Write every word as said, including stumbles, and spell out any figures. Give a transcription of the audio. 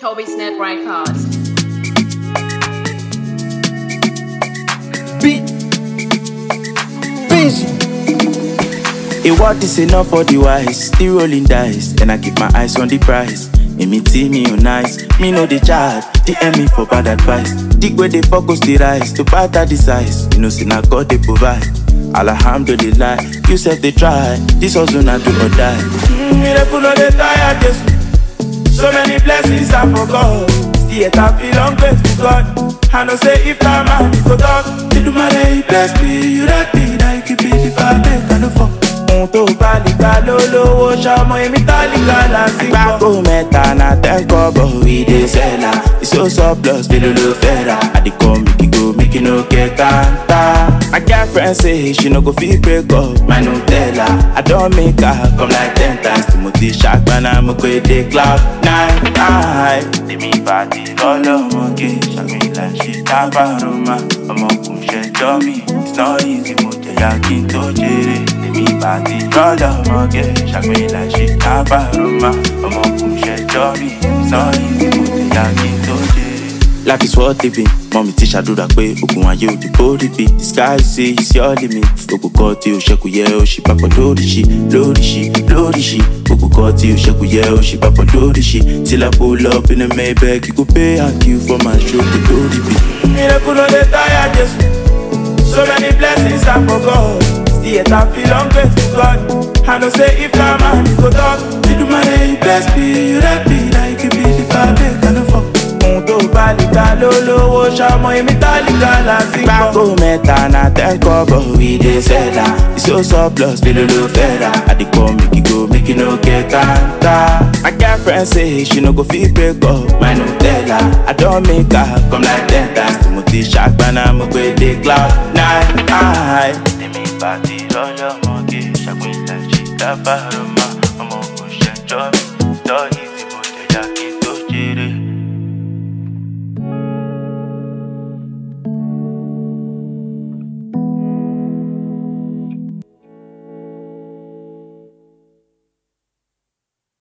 Toby's Net Records. Be busy. A word is enough for the wise. Still rolling dice, and I keep my eyes on the prize. Me me see me on nice. Me know the child. D M me for bad advice. Dig where they focus the rise to better the size. You know, see now God they provide. Alhamdulillah, you said they try. This also not do or die. Miracle no they tired, Jesus. So many blessings I forgot. Still yet I feel hungry to God. I know say if that man is for God, they do my day, bless me. You that me, now you keep it if I make I no fuck. To palika lolo, shamo emi talika la si. Bako meta na ten kobo, we dey sell her. It's so surplus, below low fera. I dey come make it go, make it no get kanta. My girlfriend say she no go feel break up, my no tell her. I don't make her come like ten times. Timothy Shark, man, I'm a great day cloud nine. I dey me party, lolo monkey, shag me like shit, tapa roma. I'm a kumshe dummy, it's not easy, mo te yakin to jere. Me party, roll up, okay. Shag me like shit, tapa roma. I'm a kumshe dummy, it's not easy, mo te yakin to jere. Life is worth living. Mommy teach I do that way. Ogun aye o di body be. The sky say it's your limit. Ogun koti o sheku ye o shi papa lori shi, lori shi, lori shi. Ogun koti o sheku ye o shi papa lori shi. Till I pull up in a Maybach, you go pay and queue for my show the lori be. Miracle no dey tired, Jesus. So many blessings I forgot. Still yet I feel hungry to God. I know say if that man is for God, they do my day, bless me. You that be like you be the fabric and the fuck. To palika lolo, shamo emi talika la si. Bako meta na ten kobo, we dey sell her. It's so surplus, below low fera. I dey come make it go, make it no get kanta. My girlfriend say she no go feel break up, my no tell her. I don't make her come like ten times. Timothy Shark, man, I'm a great day cloud nine. I dey me party, roll your monkey, shag me like shit, tapa roma. I'm a push and drop.